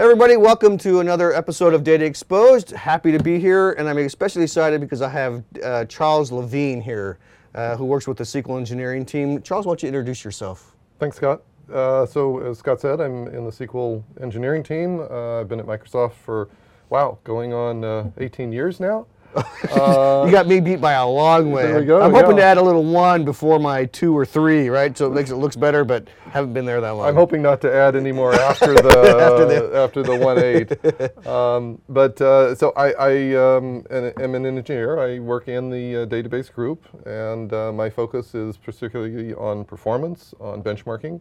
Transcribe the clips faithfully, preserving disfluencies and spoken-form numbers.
Everybody, welcome to another episode of Data Exposed. Happy to be here, and I'm especially excited because I have uh, Charles Levine here, uh, who works with the S Q L engineering team. Charles, why don't you introduce yourself? Thanks, Scott. Uh, so, as Scott said, I'm in the S Q L engineering team. Uh, I've been at Microsoft for, wow, going on uh, eighteen years now. Uh, you got me beat by a long way. There we go, I'm hoping yeah. to add a little one before my two or three, right? So it makes it looks better, but haven't been there that long. I'm hoping not to add any more after the after the after the one eight. Um, but uh, so I, I um, am an engineer. I work in the uh, database group, and uh, my focus is particularly on performance, on benchmarking.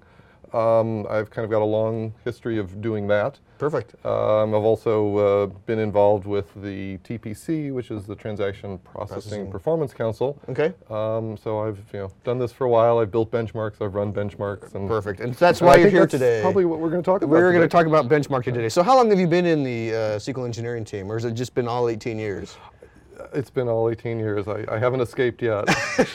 Um, I've kind of got a long history of doing that. Perfect. Um, I've also uh, been involved with the T P C, which is the Transaction Processing, Processing. Performance Council. Okay. Um, so I've you know done this for a while. I've built benchmarks. I've run benchmarks. And Perfect. And that's and why I you're think here that's today. Probably what we're going to talk about. We're going to today. talk about benchmarking today. So how long have you been in the uh, S Q L engineering team, or has it just been all eighteen years? It's been all eighteen years. I, I haven't escaped yet.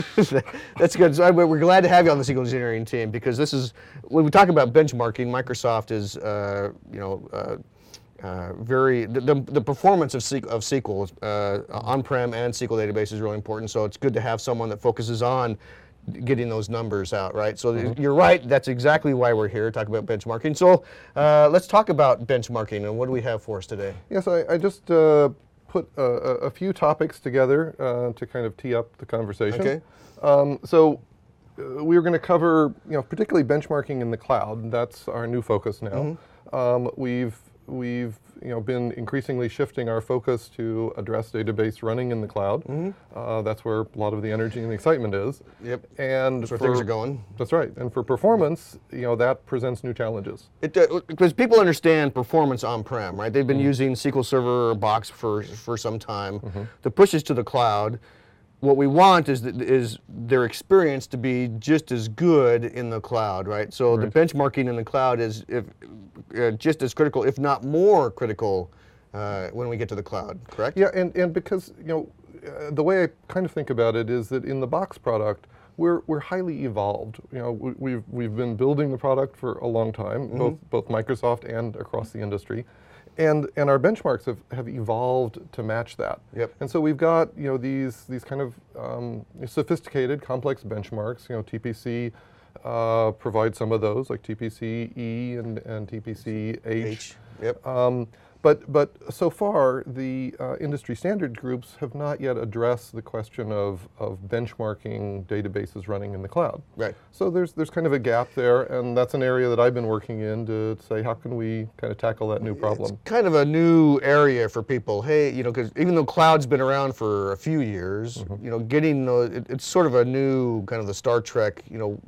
That's good. So I, we're glad to have you on the S Q L engineering team because this is when we talk about benchmarking. Microsoft is, uh, you know, uh, uh, very the, the the performance of S Q L, of S Q L uh, on-prem and S Q L database is really important. So it's good to have someone that focuses on getting those numbers out, right? So mm-hmm. You're right. That's exactly why we're here, talk about benchmarking. So uh, let's talk about benchmarking and what do we have for us today? Yes, I, I just. Uh, put a, a few topics together uh, to kind of tee up the conversation. Okay. Um, so uh, we were going to cover, you know, particularly benchmarking in the cloud. That's our new focus now. Mm-hmm. um, we've we've you know been increasingly shifting our focus to address database running in the cloud. Mm-hmm. uh, that's where a lot of the energy and the excitement is. Yep. And that's where for, things are going. That's right. And for performance, you know, that presents new challenges. It uh, because people understand performance on-prem, right? They've been mm-hmm. using S Q L Server or Box for for some time. Mm-hmm. The push is to the cloud. What we want is th is their experience to be just as good in the cloud, right? So right. the benchmarking in the cloud is if, uh, just as critical, if not more critical, uh, when we get to the cloud. Correct? Yeah, and and because you know uh, the way I kind of think about it is that in the Box product, we're we're highly evolved. You know, we, we've we've been building the product for a long time, mm-hmm. both both Microsoft and across the industry. And and our benchmarks have, have evolved to match that. Yep. And so we've got you know these these kind of um, sophisticated, complex benchmarks. You know, T P C uh, provides some of those, like T P C E and, and T P C H. H. Yep. Um, but but so far, the uh, industry standard groups have not yet addressed the question of of benchmarking databases running in the cloud. Right. So there's there's kind of a gap there, and that's an area that I've been working in to say how can we kind of tackle that new problem. It's kind of a new area for people. Hey, you know, because even though cloud's been around for a few years, mm-hmm. you know, getting the it, it's sort of a new kind of the Star Trek, you know,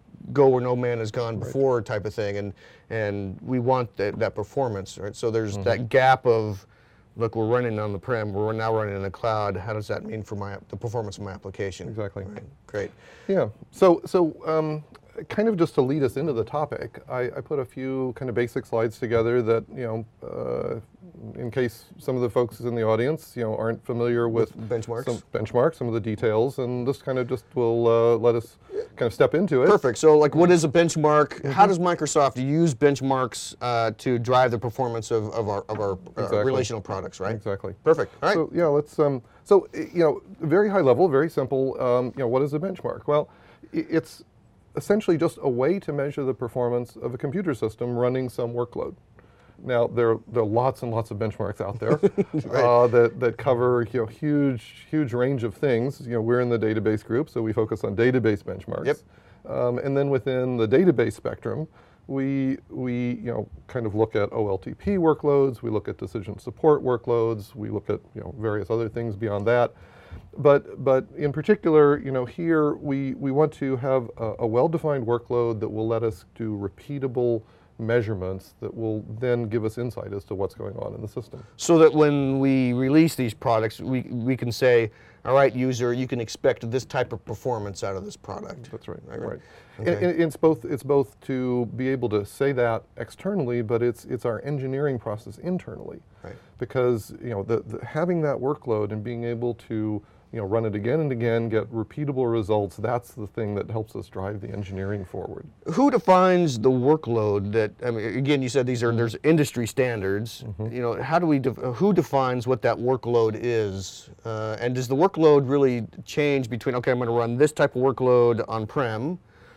go where no man has gone before right. type of thing, and and we want that, that performance, right? So there's mm-hmm. that gap of, look, we're running on the prem, we're now running in the cloud. How does that mean for my the performance of my application? Exactly. Right. Great. Yeah. So so um, kind of just to lead us into the topic, I, I put a few kind of basic slides together that you know, uh, in case some of the folks in the audience you know aren't familiar with, with benchmarks, some benchmarks, some of the details, and this kind of just will uh, let us kind of step into it. Perfect. So, like, what is a benchmark? Mm-hmm. How does Microsoft use benchmarks uh, to drive the performance of, of our of our exactly. uh, relational products? Right. Exactly. Perfect. All right. So yeah, let's. Um, so you know, very high level, very simple. Um, you know, what is a benchmark? Well, it's essentially just a way to measure the performance of a computer system running some workload. Now, there, there are lots and lots of benchmarks out there right. uh, that, that cover you know, huge, huge range of things. You know, we're in the database group, so we focus on database benchmarks. Yep. Um, and then within the database spectrum, we, we you know, kind of look at O L T P workloads, we look at decision support workloads, we look at you know, various other things beyond that. But, but in particular, you know, here we, we want to have a, a well-defined workload that will let us do repeatable measurements that will then give us insight as to what's going on in the system. So that when we release these products, we, we can say, all right, user, you can expect this type of performance out of this product. That's right, right. right. Okay. And, and it's both it's both to be able to say that externally, but it's it's our engineering process internally. Right. Because you know the, the, having that workload and being able to you know run it again and again, get repeatable results, that's the thing that helps us drive the engineering forward. Who defines the workload that, I mean, again, you said these are, there's industry standards. Mm-hmm. You know, how do we, def who defines what that workload is? Uh, and does the workload really change between, okay, I'm going to run this type of workload on-prem,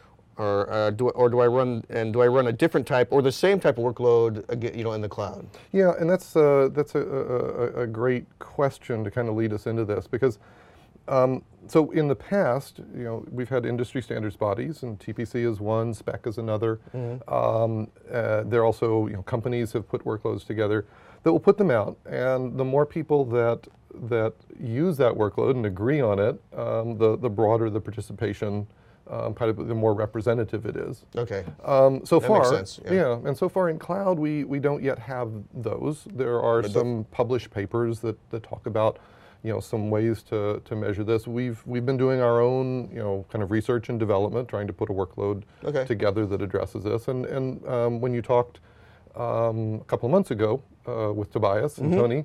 or uh, do or do I run and do I run a different type or the same type of workload again, you know, in the cloud? Yeah, and that's uh, that's a, a, a great question to kind of lead us into this, because um, so in the past, you know, we've had industry standards bodies, and T P C is one, spec is another. Mm-hmm. um, uh, there are also, you know, companies have put workloads together that will put them out, and the more people that that use that workload and agree on it, um, the the broader the participation. Um, kind of the more representative it is. Okay. Um, so that far, makes sense, yeah. yeah, and so far in cloud, we we don't yet have those. There are But some published papers that, that talk about, you know, some ways to, to measure this. We've we've been doing our own, you know, kind of research and development, trying to put a workload okay. together that addresses this. And and um, when you talked um, a couple of months ago uh, with Tobias and mm-hmm. Tony.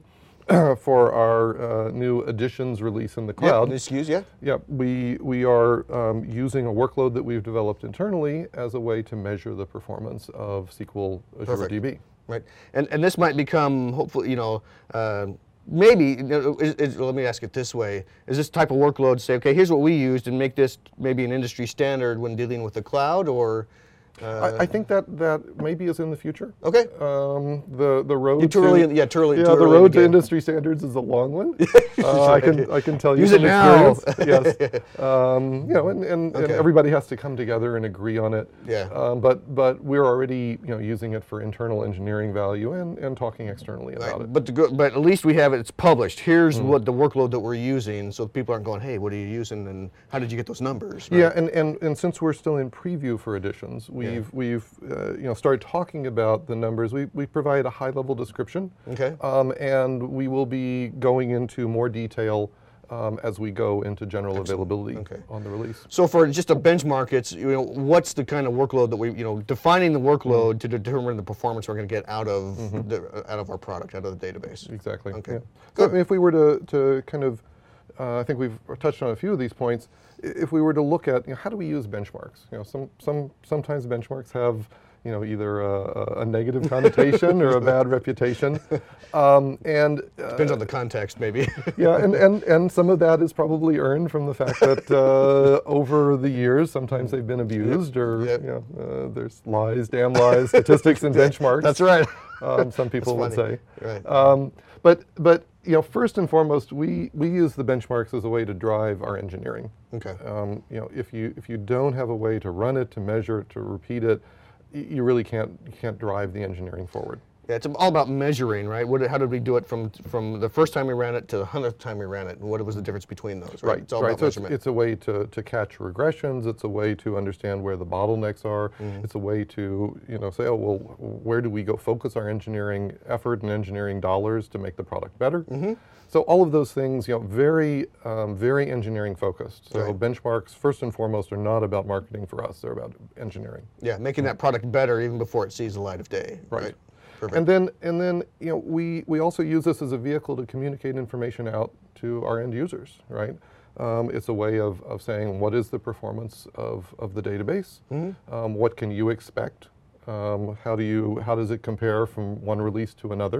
For our uh, new editions release in the cloud. Yeah, excuse, yeah. Yeah, we, we are um, using a workload that we've developed internally as a way to measure the performance of S Q L Azure Perfect. D B. Right, and, and this might become, hopefully, you know, uh, maybe, you know, is, is, let me ask it this way, is this type of workload say, okay, here's what we used and make this maybe an industry standard when dealing with the cloud, or? Uh, I, I think that that maybe is in the future. Okay. Um, the the road too to early, in, yeah, too early. yeah too the early road to game. industry standards is a long one. uh, I can I can tell you Use from it now. experience. Yes. Um, you know, and, and, okay. and everybody has to come together and agree on it. Yeah. Um, but but we're already you know using it for internal engineering value and, and talking externally about right. it. But the go, but at least we have it. It's published. Here's mm. what the workload that we're using, so people aren't going, hey, what are you using, and how did you get those numbers? Right? Yeah, and, and and since we're still in preview for editions, we've yeah. we've uh, you know started talking about the numbers. We we provide a high level description. Okay. Um, and we will be going into more detail um, as we go into general Excellent. availability okay. on the release. So for just a benchmark, it's you know what's the kind of workload that we you know defining the workload mm-hmm. to determine the performance we're going to get out of mm-hmm. the out of our product, out of the database. Exactly. Okay. Yeah. Good. So, I mean, if we were to to kind of, uh, I think we've touched on a few of these points. If we were to look at you know, how do we use benchmarks? You know, some some sometimes benchmarks have you know, either a, a negative connotation or a bad reputation. Um, and uh, Depends on the context, maybe. yeah, and, and, and some of that is probably earned from the fact that uh, over the years, sometimes they've been abused, yep. or yep. you know, uh, there's lies, damn lies, statistics and benchmarks. That's right. Um, some people would say. Right. Um, but, but you know, first and foremost, we, we use the benchmarks as a way to drive our engineering. Okay. Um, you know, if you, if you don't have a way to run it, to measure it, to repeat it, you really can't you can't drive the engineering forward. Yeah, it's all about measuring, right? What, how did we do it from from the first time we ran it to the hundredth time we ran it, and what was the difference between those? Right. Right. It's all right. about so it's, measurement. it's a way to to catch regressions. It's a way to understand where the bottlenecks are. Mm-hmm. It's a way to you know say, oh well, where do we go focus our engineering effort and engineering dollars to make the product better? Mm-hmm. So all of those things, you know, very, um, very engineering focused. So right. benchmarks, first and foremost, are not about marketing for us. They're about engineering. Yeah, making that product better even before it sees the light of day. Right. right? Perfect. And then, and then, you know, we we also use this as a vehicle to communicate information out to our end users, right? Um, it's a way of, of saying what is the performance of, of the database? Mm-hmm. um, what can you expect? Um, how do you how does it compare from one release to another?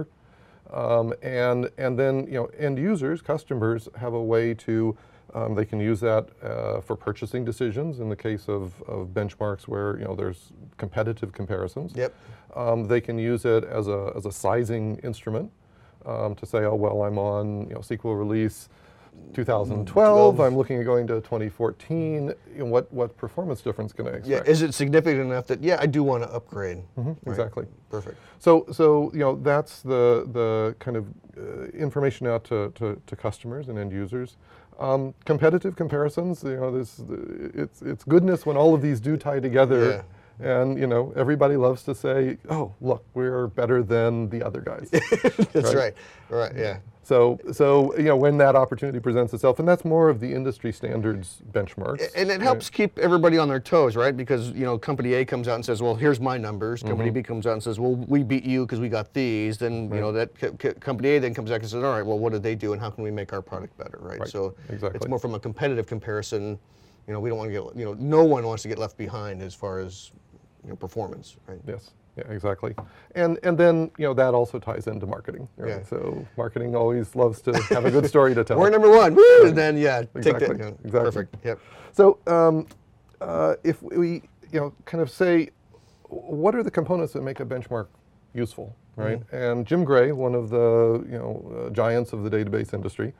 Um, and and then you know end users, customers have a way to um, they can use that uh, for purchasing decisions in the case of, of benchmarks where you know there's competitive comparisons. Yep. Um, they can use it as a as a sizing instrument um, to say, oh well, I'm on you know S Q L release two thousand twelve. I'm looking at going to twenty fourteen. You know, what what performance difference can I expect? Yeah, is it significant enough that yeah, I do want to upgrade? Mm-hmm, right. Exactly. Perfect. So so you know that's the the kind of uh, information out to, to, to customers and end users. Um, competitive comparisons. You know, this it's it's goodness when all of these do tie together. And you know, everybody loves to say, "Oh, look, we're better than the other guys." That's right. right, right, yeah. So, so you know, when that opportunity presents itself, and that's more of the industry standards benchmarks. And it helps right. keep everybody on their toes, right? Because you know, company A comes out and says, "Well, here's my numbers." Mm-hmm. Company B comes out and says, "Well, we beat you because we got these." Then right. you know that c- c- company A then comes back and says, "All right, well, what did they do, and how can we make our product better?" Right. right. So exactly. it's more from a competitive comparison. You know, we don't want to get, you know, no one wants to get left behind as far as you know performance, right? Yes. Yeah, exactly. And and then, you know, that also ties into marketing. Right? Yeah. So marketing always loves to have a good story to tell. We're number one. Woo! Right. And then, yeah, exactly. take that. You know, exactly. Perfect. Yep. So um, uh, if we, you know, kind of say, what are the components that make a benchmark useful, right? Mm-hmm. And Jim Gray, one of the, you know, uh, giants of the database industry,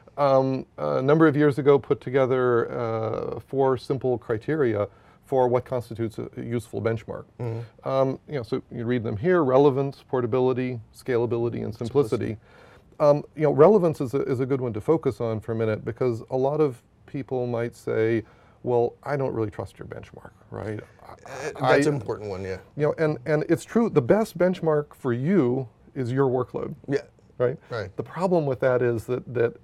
um, a number of years ago put together uh, four simple criteria for what constitutes a useful benchmark. Mm-hmm. um, you know, so you read them here: relevance, portability, scalability, and simplicity. simplicity. Um, you know, relevance is a, is a good one to focus on for a minute, because a lot of people might say, well, I don't really trust your benchmark, right? Uh, that's I, an important one, yeah. You know, and, and it's true, the best benchmark for you is your workload. Yeah. Right? Right. The problem with that is that, that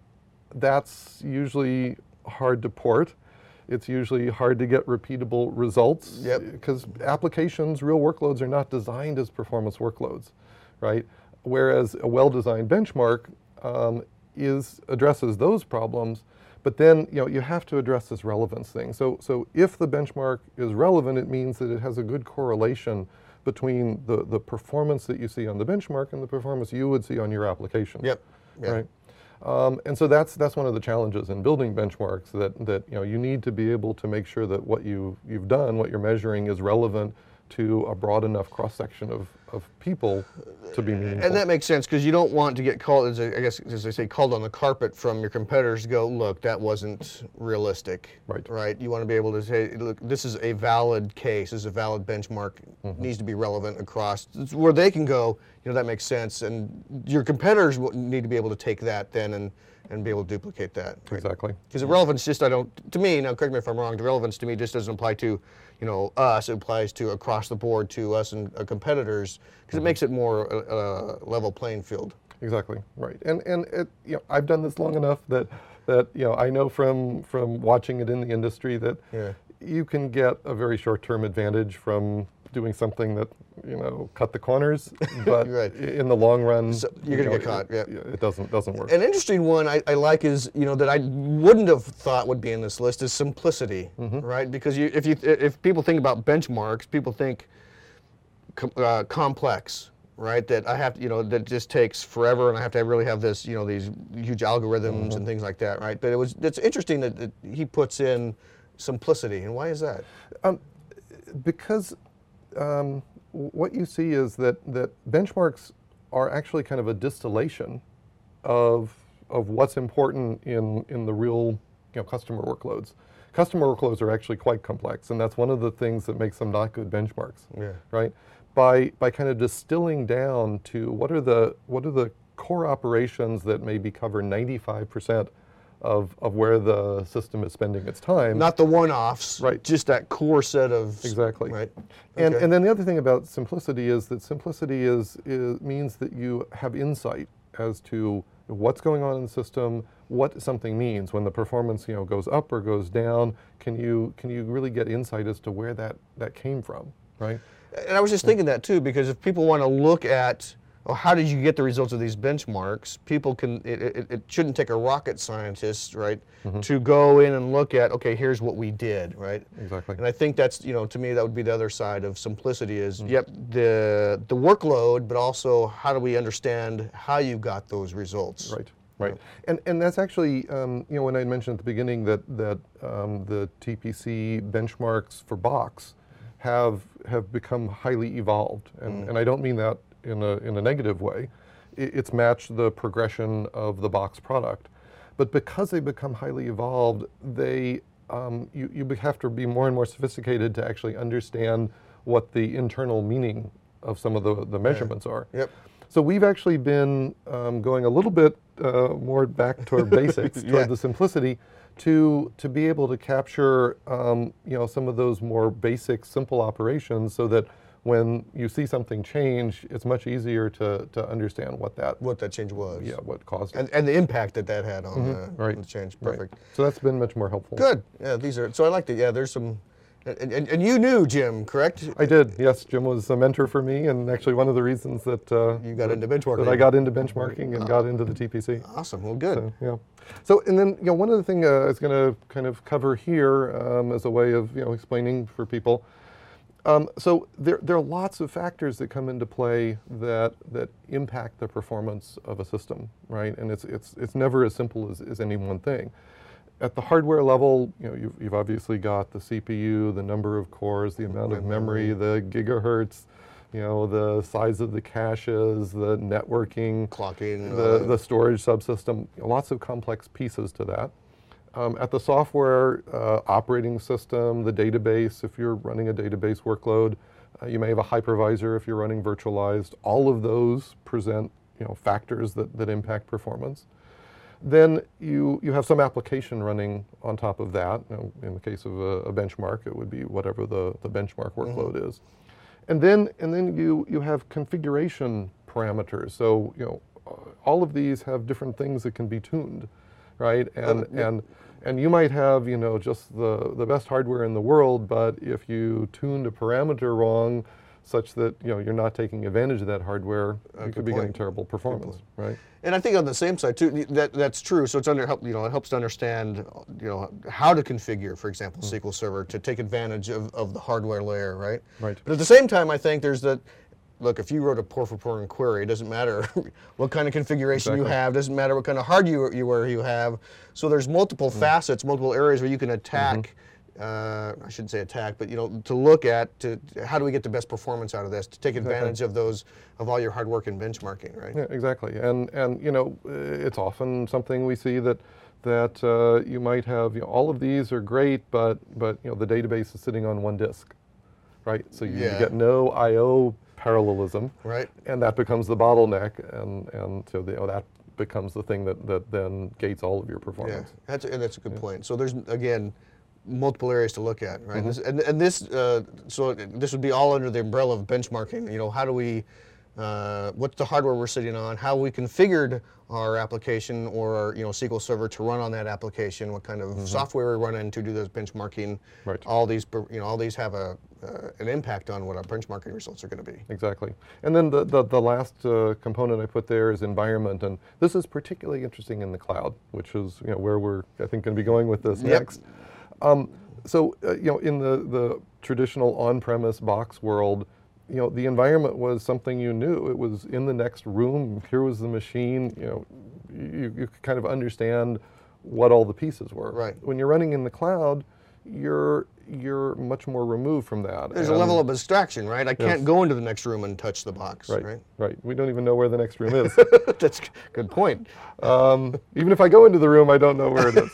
that's usually hard to port. It's usually hard to get repeatable results. Yep. Because applications, real workloads, are not designed as performance workloads, right? Whereas a well-designed benchmark um, is addresses those problems, but then you know you have to address this relevance thing. So, so if the benchmark is relevant, it means that it has a good correlation between the, the performance that you see on the benchmark and the performance you would see on your application. Yep. Yep. Right. Um, and so that's that's one of the challenges in building benchmarks, that that you know you need to be able to make sure that what you you've done, what you're measuring, is relevant to a broad enough cross section of, of people to be meaningful. And that makes sense, because you don't want to get called, as I guess as they say, called on the carpet from your competitors to go, look, that wasn't realistic. Right. Right. You want to be able to say, look, this is a valid case, this is a valid benchmark, mm-hmm. needs to be relevant across, it's where they can go, you know, that makes sense, and your competitors will need to be able to take that then and and be able to duplicate that. Right? Exactly. Because the relevance just, I don't, to me, now correct me if I'm wrong, the relevance to me just doesn't apply to, you know, us, it applies to across the board to us and uh, competitors, because mm-hmm. it makes it more a uh, uh, level playing field. Exactly, right. And and it, you know, I've done this long enough that, that you know, I know from, from watching it in the industry that yeah. you can get a very short-term advantage from doing something that, you know, cut the corners, but right. in the long run, so you're you gonna know, get caught. It, yeah. it doesn't doesn't work. An interesting one I, I like is, you know, that I wouldn't have thought would be in this list is simplicity, mm-hmm. right? Because you, if you if people think about benchmarks, people think com, uh, complex, right? That I have to, you know, that just takes forever, and I have to really have this, you know, these huge algorithms mm-hmm. and things like that, right? But it was it's interesting that, that he puts in simplicity, and why is that? Um, because. Um, what you see is that, that benchmarks are actually kind of a distillation of, of what's important in, in the real, you know, customer workloads. Customer workloads are actually quite complex, and that's one of the things that makes them not good benchmarks. Yeah. Right? By, by kind of distilling down to what are the, what are the core operations that maybe cover ninety-five percent Of, of where the system is spending its time. Not the one-offs, right? Just that core set of exactly. Right. And okay. and then the other thing about simplicity is that simplicity is, is means that you have insight as to what's going on in the system, what something means when the performance, you know, goes up or goes down. Can you can you really get insight as to where that that came from, right? And I was just thinking that too, because if people want to look at, well, how did you get the results of these benchmarks? People can, it, it, it shouldn't take a rocket scientist, right, mm-hmm. to go in and look at, okay, here's what we did, right? Exactly. And I think that's, you know, to me, that would be the other side of simplicity is, mm-hmm. yep, the the workload, but also how do we understand how you got those results? Right, right. Yeah. And and that's actually, um, you know, when I mentioned at the beginning that, that um, the T P C benchmarks for Box have, have become highly evolved. And, mm. and I don't mean that in a in a negative way. It's matched the progression of the Box product. But because they become highly evolved, they um, you, you have to be more and more sophisticated to actually understand what the internal meaning of some of the, the measurements yeah. are. Yep. So we've actually been um, going a little bit uh, more back toward basics, toward Yeah. the simplicity, to to be able to capture um, you know some of those more basic, simple operations, so that when you see something change, it's much easier to to understand what that What that change was. yeah what caused it. And, and the impact that that had on, Mhm. the, Right. on the change. Right. Perfect. So that's been much more helpful. Good. Yeah, these are, so I liked it. Yeah, there's some, and, and, and you knew Jim, correct? I did, yes. Jim was a mentor for me, and actually one of the reasons that uh, You got that, into benchmarking. that I got into benchmarking and got into the T P C. Awesome. Well, good. So, yeah. So, and then, you know, one other thing uh, I was going to kind of cover here um, as a way of, you know, explaining for people. Um, so there, there are lots of factors that come into play that that impact the performance of a system, right? And it's it's it's never as simple as, as any one thing. At the hardware level, you know, you've, you've obviously got the C P U, the number of cores, the amount of memory, the gigahertz, you know, the size of the caches, the networking, Clocking. the, uh, the storage subsystem, lots of complex pieces to that. Um, at the software uh, operating system, the database, if you're running a database workload, uh, you may have a hypervisor if you're running virtualized. All of those present, you know, factors that, that impact performance. Then you, you have some application running on top of that. You know, in the case of a, a benchmark, it would be whatever the, the benchmark workload mm-hmm. is. And then, and then you, you have configuration parameters. So, you know, all of these have different things that can be tuned, right? And, yeah. and, and you might have, you know, just the, the best hardware in the world, but if you tuned a parameter wrong, such that, you know, you're not taking advantage of that hardware, Uh, you good could be point. getting terrible performance, right? And I think on the same side too, that that's true. So it's under help, you know, it helps to understand, you know, how to configure, for example, Mm. S Q L Server to take advantage of, of the hardware layer, right? Right. But at the same time, I think there's that. Look, if you wrote a poor for poor query, it doesn't matter what kind of configuration Exactly. you have, doesn't matter what kind of hardware you, you, you have. So there's multiple mm. facets, multiple areas where you can attack, mm-hmm. uh, I shouldn't say attack, but you know, to look at, to how do we get the best performance out of this, to take advantage exactly. of those, of all your hard work in benchmarking, right? Yeah, exactly. And, and you know, it's often something we see that that uh, you might have, you know, all of these are great, but, but you know, the database is sitting on one disk, right? So you yeah. get no I O parallelism, right? And that becomes the bottleneck, and and so the, you know, that becomes the thing that, that then gates all of your performance. Yeah, that's a, and that's a good yeah. point. So there's again multiple areas to look at, right? Mm-hmm. This, and and this uh, so this would be all under the umbrella of benchmarking. You know, how do we, uh, what's the hardware we're sitting on? How we configured our application or our, you know, S Q L Server to run on that application? What kind of mm-hmm. software we run in to do those benchmarking? Right. All All these, you know, all these have a uh, an impact on what our benchmarking results are going to be. Exactly. And then the the, the last uh, component I put there is environment, and this is particularly interesting in the cloud, which is, you know, where we're I think going to be going with this yep. next. Um, so uh, you know, in the the traditional on-premise box world, you know, the environment was something you knew. It was in the next room. Here was the machine. You know, you, you could kind of understand what all the pieces were. Right. When you're running in the cloud, you're you're much more removed from that. There's and a level of abstraction, right? I can't yes. go into the next room and touch the box, right, right? Right. We don't even know where the next room is. That's a good point. Um, even if I go into the room, I don't know where it is.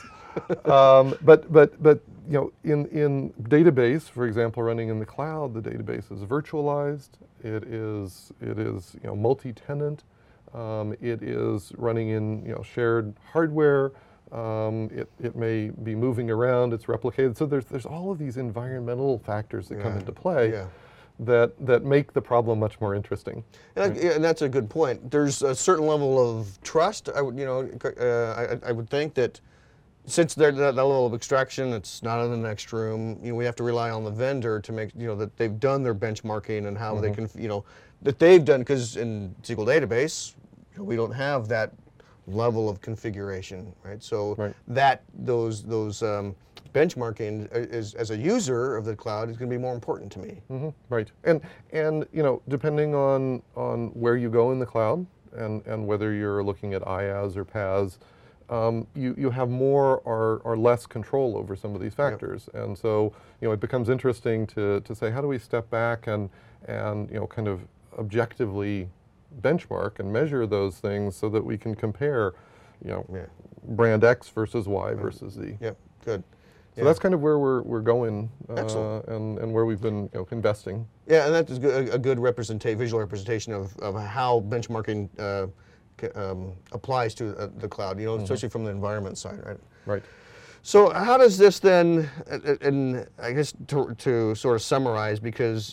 um, but but but you know, in in database, for example, running in the cloud, the database is virtualized. It is it is you know multi-tenant. Um, it is running in you know shared hardware. Um, it it may be moving around. It's replicated. So there's there's all of these environmental factors that yeah. come into play. Yeah. That, that make the problem much more interesting. And, I, yeah, and that's a good point. There's a certain level of trust. I would, you know, uh, I, I would think that since there's that, that level of extraction, it's not in the next room. You know, we have to rely on the vendor to make, you know, that they've done their benchmarking and how mm-hmm. they can, you know, that they've done, because in S Q L database, you know, we don't have that level of configuration, right? So right. that those those um, benchmarking is, as a user of the cloud, is going to be more important to me. Mm-hmm. Right, and and you know, depending on on where you go in the cloud, and and whether you're looking at IaaS or PaaS, um, you you have more or or less control over some of these factors, yep. and so you know it becomes interesting to to say, how do we step back and and you know kind of objectively benchmark and measure those things so that we can compare, you know, yeah. brand X versus Y versus Z. Yep, good. So yeah. that's kind of where we're we're going, uh, and and where we've been you know, investing. Yeah, and that is good, a good representation, visual representation of, of how benchmarking uh, ca- um, applies to uh, the cloud, you know, especially from the environment side, right? Right. So how does this then, uh, and I guess to, to sort of summarize, because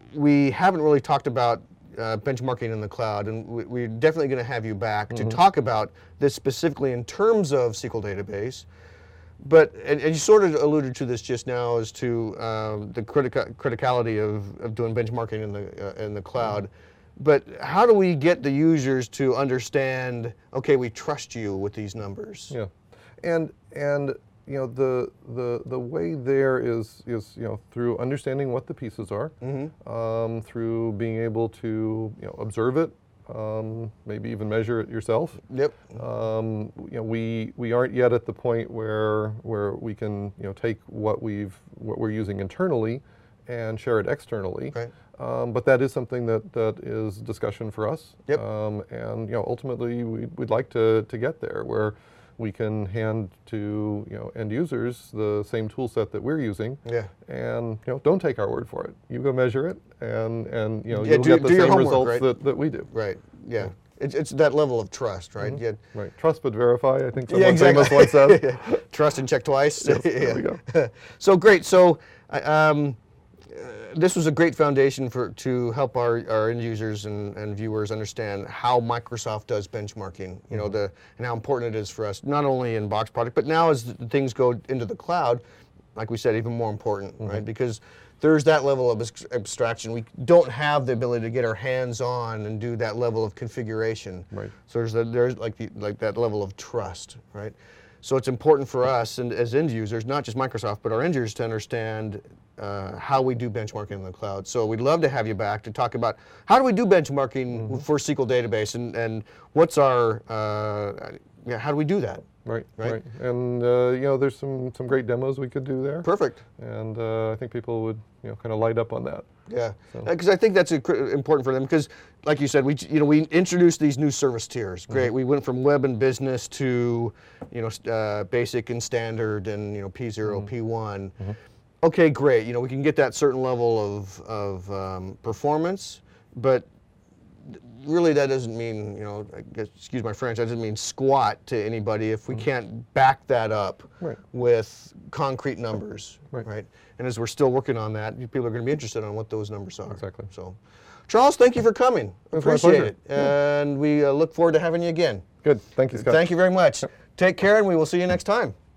we haven't really talked about uh, benchmarking in the cloud, and we, we're definitely going to have you back mm-hmm. to talk about this specifically in terms of S Q L database. But, and, and you sort of alluded to this just now as to um, the critica- criticality of, of doing benchmarking in the, uh, in the cloud. Mm-hmm. But how do we get the users to understand, okay, we trust you with these numbers? Yeah, and, and you know, the, the, the way there is, is, you know, through understanding what the pieces are, mm-hmm. um, through being able to, you know, observe it, um, maybe even measure it yourself. Yep. Um, you know, we, we aren't yet at the point where, where we can, you know, take what we've, what we're using internally and share it externally. Right. Um, but that is something that, that is discussion for us. Yep. Um, and, you know, ultimately we, we'd like to, to get there where we can hand to, you know, end users the same tool set that we're using. Yeah. And, you know, don't take our word for it. You go measure it, and, and you know, yeah, you'll do, get the do your same homework, results right? that, that we do. Right, yeah. yeah. It's, it's that level of trust, right? Mm-hmm. Yeah. Right. Trust but verify, I think someone yeah, exactly. famous once said. Trust and check twice. Yes, yeah. there we go. So great. So um, uh, this was a great foundation for to help our, our end users and, and viewers understand how Microsoft does benchmarking, you know, the and how important it is for us, not only in Box product, but now as things go into the cloud, like we said, even more important, mm-hmm. right? Because there's that level of abstraction. We don't have the ability to get our hands on and do that level of configuration. Right. So there's a, there's like the, like that level of trust, right? So it's important for us and as end users, not just Microsoft, but our end users to understand uh, how we do benchmarking in the cloud. So we'd love to have you back to talk about how do we do benchmarking mm-hmm. for S Q L database, and, and what's our, uh, yeah, how do we do that? Right, right, right. And uh, you know, there's some, some great demos we could do there. Perfect. And uh, I think people would, you know, kind of light up on that. Yeah, because so. I think that's a, important for them. Because, like you said, we you know we introduced these new service tiers. Great, mm-hmm. we went from web and business to, you know, uh, basic and standard, and you know P zero, mm-hmm. P one. Mm-hmm. Okay, great. You know, we can get that certain level of of um, performance, but really that doesn't mean, you know, I guess, excuse my French, that doesn't mean squat to anybody if we mm-hmm. can't back that up right. with concrete numbers, right. right? And as we're still working on that, people are going to be interested on what those numbers are. Exactly. So, Charles, thank you for coming. It's Appreciate my pleasure. it. Yeah. And we uh, look forward to having you again. Good. Thank you, Scott. Thank you very much. Yep. Take care, and we will see you next time.